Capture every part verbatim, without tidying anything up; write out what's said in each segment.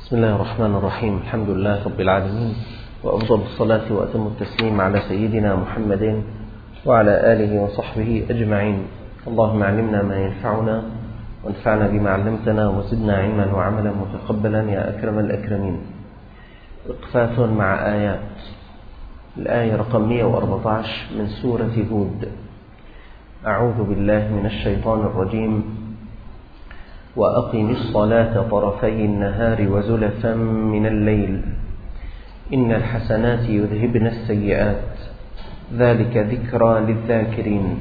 بسم الله الرحمن الرحيم. الحمد لله رب العالمين، وأفضل الصلاة وأتم التسليم على سيدنا محمد وعلى آله وصحبه أجمعين. اللهم علمنا ما ينفعنا وانفعنا بما علمتنا وزدنا علما وعملا متقبلا يا أكرم الأكرمين. وقفات مع آيات. الآية رقم مئة وأربعة عشر من سورة هود. أعوذ بالله من الشيطان الرجيم. وأقم الصلاة طرفي النهار وزلفا من الليل إن الحسنات يذهبن السيئات ذلك ذكرى للذاكرين.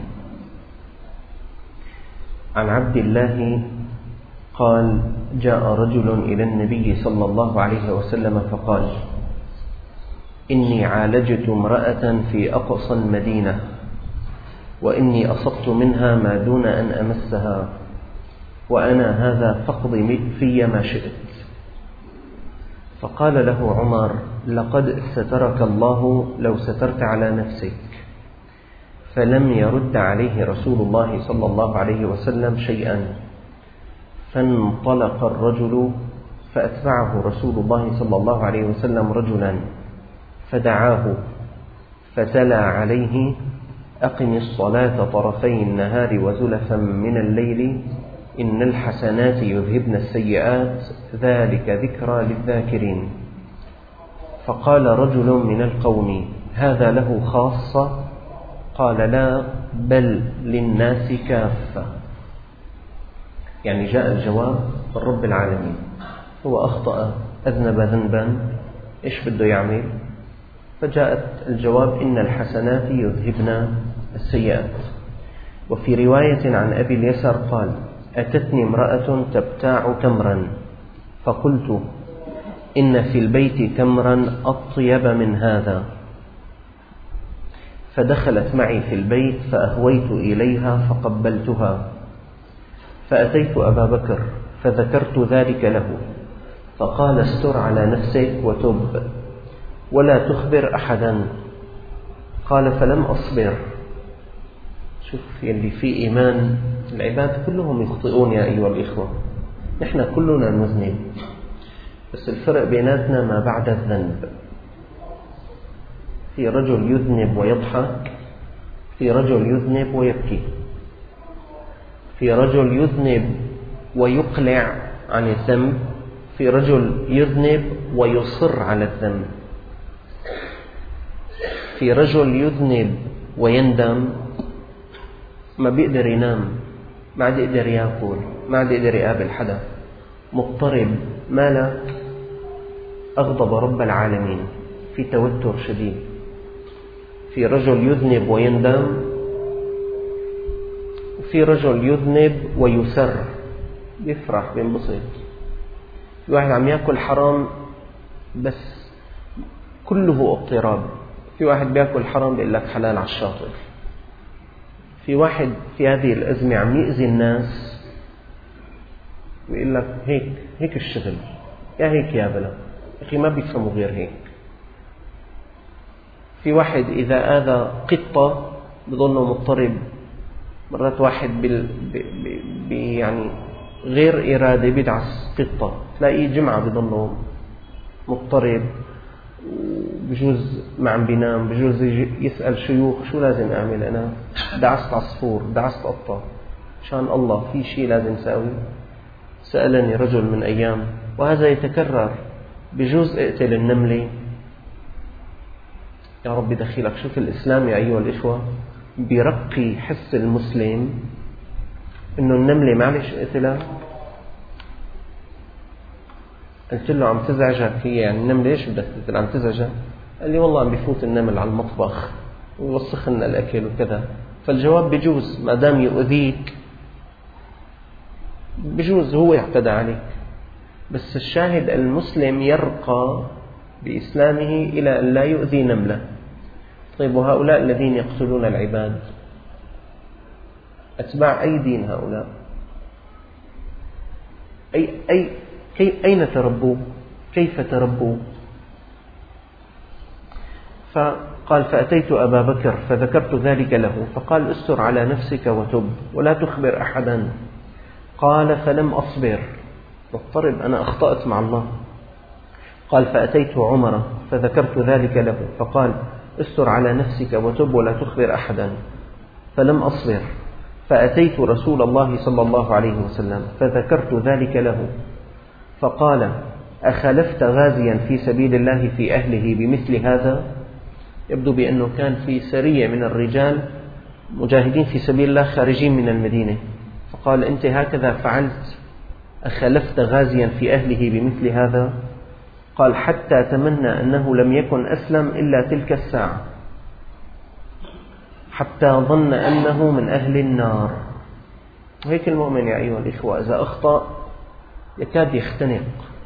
عن عبد الله قال: جاء رجل إلى النبي صلى الله عليه وسلم فقال: إني عالجت امرأة في أقصى المدينة وإني أصبت منها ما دون أن أمسها، وأنا هذا فاقض في ما شئت. فقال له عمر: لقد سترك الله لو سترت على نفسك. فلم يرد عليه رسول الله صلى الله عليه وسلم شيئا. فانطلق الرجل فأتبعه رسول الله صلى الله عليه وسلم رجلا فدعاه فتلا عليه: أقم الصلاة طرفي النهار وزلفا من الليل إن الحسنات يذهبن السيئات ذلك ذكرى للذاكرين. فقال رجل من القوم: هذا له خاصة؟ قال: لا، بل للناس كافة. يعني جاء الجواب من رب العالمين. هو أخطأ، أذنب ذنبا، إيش بده يعمل؟ فجاءت الجواب: إن الحسنات يذهبن السيئات. وفي رواية عن أبي اليسر قال: أتتني امرأة تبتاع تمرا فقلت: إن في البيت تمرا أطيب من هذا. فدخلت معي في البيت فأهويت إليها فقبلتها. فأتيت أبا بكر فذكرت ذلك له فقال: استر على نفسك وتب ولا تخبر أحدا. قال: فلم أصبر. شوف يلي في إيمان. العباد كلهم يخطئون يا أيها الإخوة، نحن كلنا نذنب، بس الفرق بيناتنا ما بعد الذنب. في رجل يذنب ويضحك، في رجل يذنب ويبكي، في رجل يذنب ويقلع عن الذنب، في رجل يذنب ويصر على الذنب، في رجل يذنب ويندم، ما بيقدر ينام، ما عاد يقدر يأكل، ما عاد يقدر يقابل حدا، مضطرب، ماله؟ أغضب رب العالمين، في توتر شديد. في رجل يذنب ويندم، وفي رجل يذنب ويسر، بيفرح بينبسط. في واحد عم يأكل حرام بس كله اضطراب، في واحد بيأكل حرام بيقول لك حلال على الشاطئ، في واحد في هذه الأزمة عم يأذي الناس ويقول لك هيك هيك الشغل، يا هيك يا بلا، أخي ما بيفهموا غير هيك. في واحد إذا آذى قطة بظنه مضطرب. مرات واحد بال... ب... ب... يعني غير إرادة بيدعس قطة، تلاقيه جمعة بظنه مضطرب، بجوز ما عم بينام، بجوز يسأل شيوخ: شو لازم أعمل أنا؟ دعست عصفور، دعست قطة، شان الله في شيء لازم سأوي؟ سألني رجل من أيام، وهذا يتكرر، بجوز اقتل النملة. يا رب دخيلك. شوف الإسلام يا أيها الإخوة بيرقي حس المسلم إنه النملة معلش اقتلها. قلت له: عم تزعجك هي يعني النملة، ليش بدك تقتل؟ عم تزعجك؟ قال لي: والله عم بيفوت النمل على المطبخ ويوسخ لنا الأكل وكذا. فالجواب: بجوز ما دام يؤذيك، بجوز هو اعتدى عليك. بس الشاهد المسلم يرقى بإسلامه إلى أن لا يؤذي نملة. طيب وهؤلاء الذين يقتلون العباد أتباع أي دين هؤلاء؟ أي أي كي أين تربوا؟ كيف تربوا؟ فقال: فأتيت أبا بكر فذكرت ذلك له فقال: استر على نفسك وتب ولا تخبر أحدا. قال: فلم أصبر، مضطرب، أنا أخطأت مع الله، قال فأتيت عمر فذكرت ذلك له فقال استر على نفسك وتب ولا تخبر أحدا، فلم أصبر، فأتيت رسول الله صلى الله عليه وسلم فذكرت ذلك له فقال أخلفت غازيا في سبيل الله في أهله بمثل هذا؟ يبدو بأنه كان في سرية من الرجال مجاهدين في سبيل الله خارجين من المدينة، فقال أنت هكذا فعلت، أخلفت غازيا في أهله بمثل هذا؟ قال حتى تمنى أنه لم يكن أسلم إلا تلك الساعة، حتى ظن أنه من أهل النار. وهيك المؤمن يا أيها الإخوة إذا أخطأ يكاد يختنق.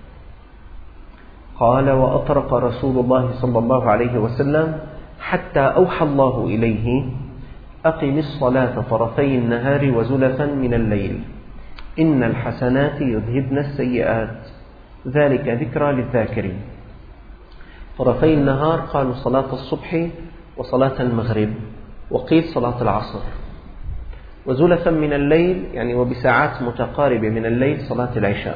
قال وأطرق رسول الله صلى الله عليه وسلم حتى أوحى الله إليه أقم الصلاة طرفي النهار وزلفا من الليل إن الحسنات يذهبن السيئات ذلك ذكرى للذاكرين. طرفي النهار قالوا صلاة الصبح وصلاة المغرب، وقيل صلاة العصر. وزلفا من الليل يعني وبساعات متقاربة من الليل صلاة العشاء.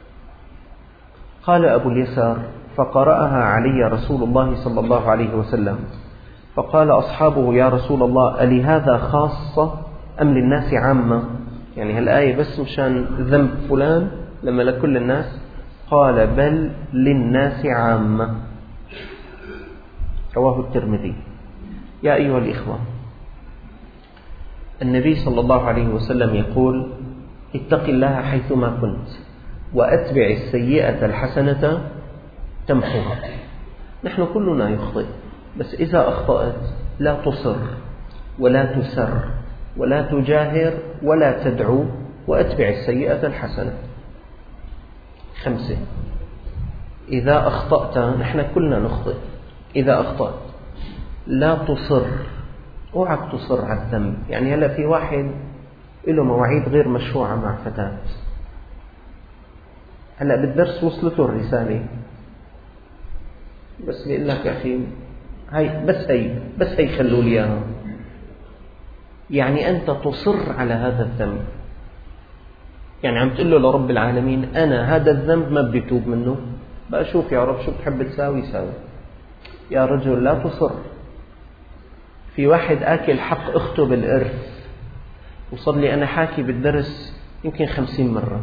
قال أبو اليسار فقرأها علي رسول الله صلى الله عليه وسلم فقال أصحابه يا رسول الله ألي هذا خاصة أم للناس عامة؟ يعني هالآية بس مشان ذنب فلان لما لكل الناس؟ قال بل للناس عامة. رواه الترمذي. يا أيها الإخوة، النبي صلى الله عليه وسلم يقول اتق الله حيثما كنت وأتبع السيئة الحسنة تمحوها. نحن كلنا يخطئ، بس إذا أخطأت لا تصر ولا تسر ولا تجاهر ولا تدعو، وأتبع السيئة الحسنة. خمسة، إذا أخطأت، نحن كلنا نخطئ، إذا أخطأت لا تصر، اوعك تصر على الذنب. يعني هلا في واحد له مواعيد غير مشروعة مع فتاة، هلا بالدرس وصلته الرسالة بس بيقول لك يا أخي هاي بس هي بس هي خلوا لي إياها. يعني أنت تصر على هذا الذنب، يعني عم تقول له لرب العالمين أنا هذا الذنب ما بدي توب منه، بقى شوف يا رب شو بتحب تساوي ساوي. يا رجل لا تصر. في واحد آكل حق أخته بالإرث، وصل لي أنا حاكي بالدرس يمكن خمسين مرة،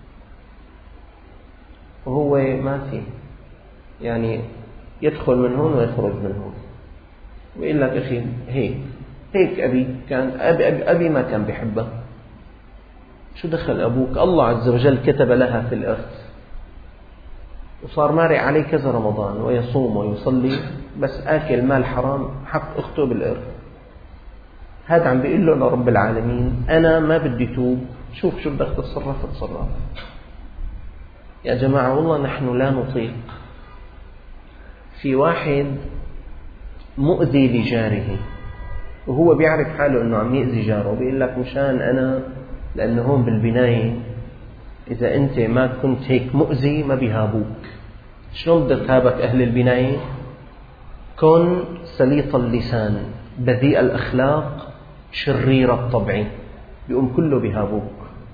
وهو ما في يعني يدخل من هون ويخرج من هون، ويقول لك أخي هيك هيك أبي كان أبي, أبي, أبي ما كان بيحبها. شو دخل أبوك؟ الله عز وجل كتب لها في الإرث، وصار مارع عليه كذا رمضان ويصوم ويصلي، بس آكل مال حرام حق أخته بالإرث. هذا عم بيقول له لرب العالمين أنا ما بدي توب، شوف شو بدك تتصرف تصرف. يا جماعة والله نحن لا نطيق. في واحد مؤذي لجاره وهو بيعرف حاله أنه عم يأذي جاره، بيقول لك مشان أنا لأنه هون بالبناية إذا أنت ما كنت هيك مؤذي ما بيهابوك. شلون بدك تهابك أهل البناية؟ كن سليط اللسان بذيء الأخلاق شرير الطبع، بيقوم كله بيهابوك.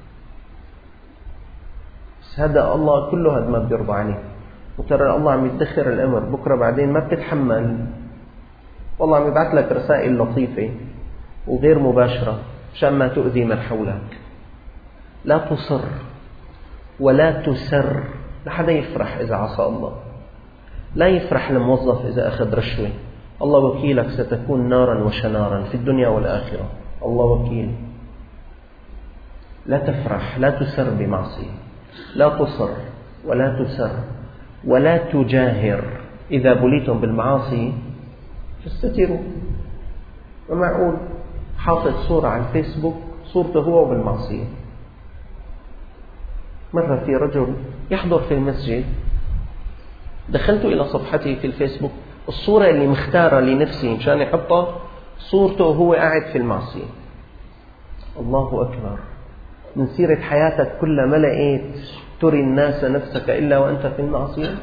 بس هذا الله كله هذا ما بيرضى عليه، وترى الله عم يدخر الأمر بكرة بعدين ما بتتحمل، والله عم يبعث لك رسائل لطيفة وغير مباشرة مشان ما تؤذي من حولك. لا تصر ولا تسر. لا حدا يفرح إذا عصى الله، لا يفرح الموظف إذا أخذ رشوة. الله وكيلك ستكون نارا وشنارا في الدنيا والآخرة، الله وكيل. لا تفرح، لا تسر بمعصية، لا تصر ولا تسر ولا تجاهر. إذا بليتم بالمعاصي فاستتروا. ومعقول حاطط صورة على الفيسبوك صورته هو بالمعصية. مرة في رجل يحضر في المسجد، دخلت إلى صفحته في الفيسبوك، الصورة اللي مختارة لنفسه مشان يحطها صورته وهو قاعد في المعصية. الله أكبر. من سيرة حياتك كل ما لقيت تري الناس نفسك إلا وأنت في المعصية.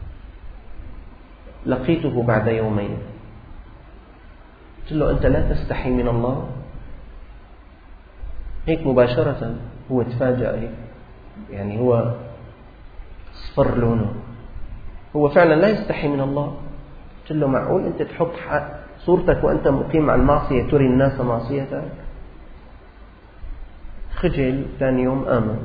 لقيته بعد يومين قلت له أنت لا تستحي من الله؟ هيك مباشرة هو تفاجأ هيك، يعني هو اصفر لونه، هو فعلا لا يستحي من الله. قلت له معقول أنت تحط صورتك وأنت مقيم على المعصية تري الناس معصيتك؟ خجل. ثاني يوم آمن.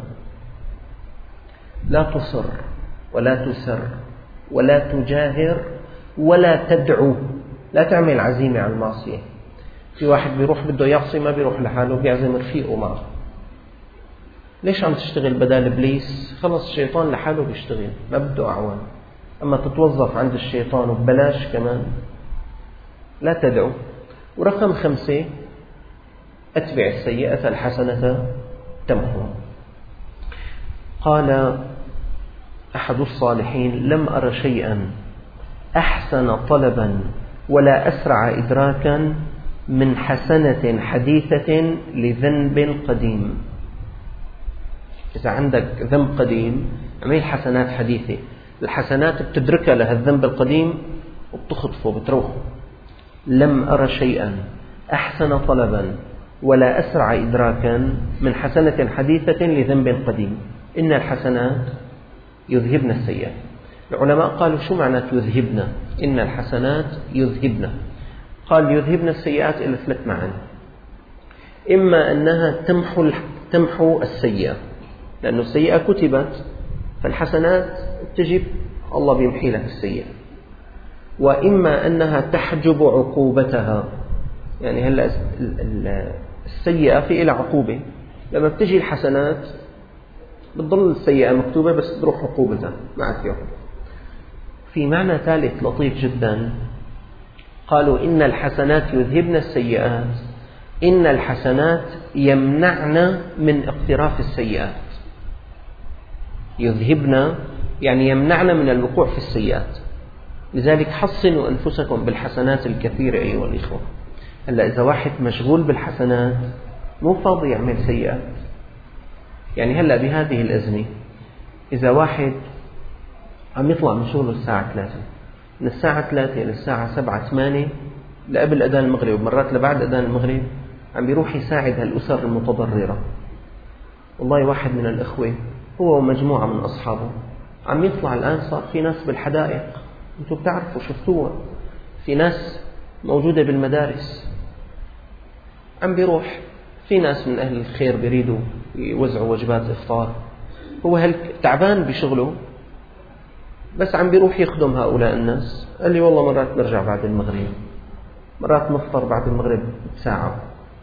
لا تصر ولا تسر ولا تجاهر ولا تدعو، لا تعمل عزيمة على المعصية. في واحد بيروح بده يعصي ما بيروح لحاله، بيعزم رفيقه معه. ليش عم تشتغل بدال إبليس؟ خلص الشيطان لحاله بيشتغل، ما بده أعوان. أما تتوظف عند الشيطان وببلاش كمان. لا تدعو. ورقم خمسة، أتبع السيئة الحسنة تمحوها. قال أحد الصالحين: لم أر شيئا أحسن طلبا ولا أسرع إدراكا من حسنة حديثة لذنب قديم. إذا عندك ذنب قديم اعمل حسنات حديثة. الحسنات بتدركها لهالذنب القديم وبتخطفه بتروحه. لم أر شيئا أحسن طلبا ولا أسرع إدراكا من حسنة حديثة لذنب قديم. إن الحسنات يذهبن السيئات. العلماء قالوا شو معنى يذهبن؟ إن الحسنات يذهبن. قال يذهبن السيئات إلى ثلاث معاني. إما أنها تمحو تمحو السيئة، لأن السيئة كتبت، فالحسنات تجب الله بيمحي لك السيئة. وإما أنها تحجب عقوبتها، يعني هلا السيئة في لها عقوبة، لما بتجي الحسنات بتضل السيئة مكتوبة بس تروح عقوبتها معك يوم. في معنى ثالث لطيف جدا، قالوا إن الحسنات يذهبن السيئات، إن الحسنات يمنعن من اقتراف السيئات. يذهبن يعني يمنعن من الوقوع في السيئات. لذلك حصنوا أنفسكم بالحسنات الكثيرة أيها الإخوة. هلا إذا واحد مشغول بالحسنات مو فاضي يعمل سيئات. يعني هلا بهذه الأزمة إذا واحد عم يطلع من شغله الساعة ثلاثة، من الساعة ثلاثة للساعة سبعة ثمانية لقبل أذان المغرب ومرات لبعد أذان المغرب عم بيروح يساعد هالأسر المتضررة. والله واحد من الأخوة هو ومجموعة من أصحابه عم يطلع الآن، صار في ناس بالحدائق، أنتم بتعرفوا شفتوها، في ناس موجودة بالمدارس عم بيروح، في ناس من أهل الخير بيريدوا يوزعوا وجبات إفطار، هو هل تعبان بشغله بس عم بيروح يخدم هؤلاء الناس. قال لي والله مرات نرجع بعد المغرب، مرات نفطر بعد المغرب بساعة.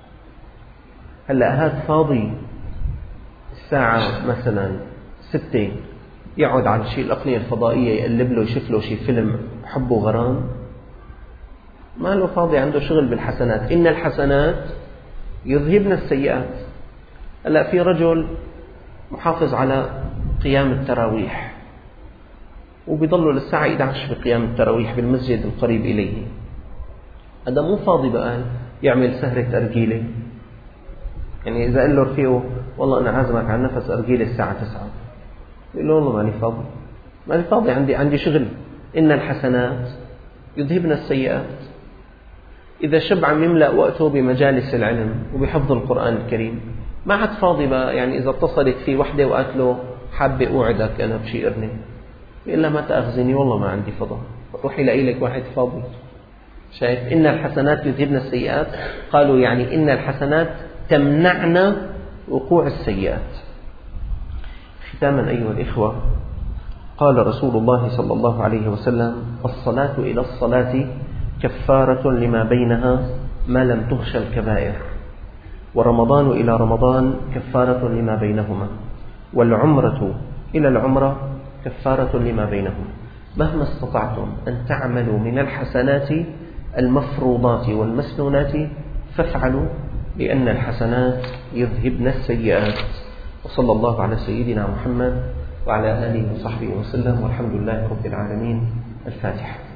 هلأ هذا فاضي الساعة مثلا ستة يقعد على شيء الأقنية الفضائية يقلب له يشوف له شيء فيلم حب وغرام؟ ما له فاضي، عنده شغل بالحسنات. إن الحسنات يذهبن السيئات. هلأ في رجل محافظ على قيام التراويح وبيضلوا للساعة إحدى عشر بقيام التراويح بالمسجد القريب إليه، هذا مو فاضي بقى يعمل سهرة أرجيلة. يعني إذا قال له رفيقه والله أنا عازمك على نفس أرجيلة الساعة تسعة، يقول له والله ماني فاضي، ماني فاضي، عندي عندي شغل. إن الحسنات يذهبن السيئات. إذا شاب عم يملأ وقته بمجالس العلم وبحفظ القرآن الكريم ما عاد فاضي بقى. يعني إذا اتصلت فيه وحدة وقالت له حابة أوعدك أنا بشي قرنة، يقول لها ما تأخذني والله ما عندي فضاء، روحي لاقي لك واحد فاضي. شايف؟ إن الحسنات يذهبن السيئات. قالوا يعني إن الحسنات تمنعنا وقوع السيئات. ختاما أيها الإخوة، قال رسول الله صلى الله عليه وسلم: الصلاة إلى الصلاة كفارة لما بينها ما لم تغش الكبائر، ورمضان إلى رمضان كفارة لما بينهما، والعمرة إلى العمرة كفارة لما بينهما. مهما استطعتم أن تعملوا من الحسنات المفروضات والمسنونات فافعلوا، لأن الحسنات يذهبن السيئات. وصلى الله على سيدنا محمد وعلى آله وصحبه وسلم، والحمد لله رب العالمين. الفاتحة.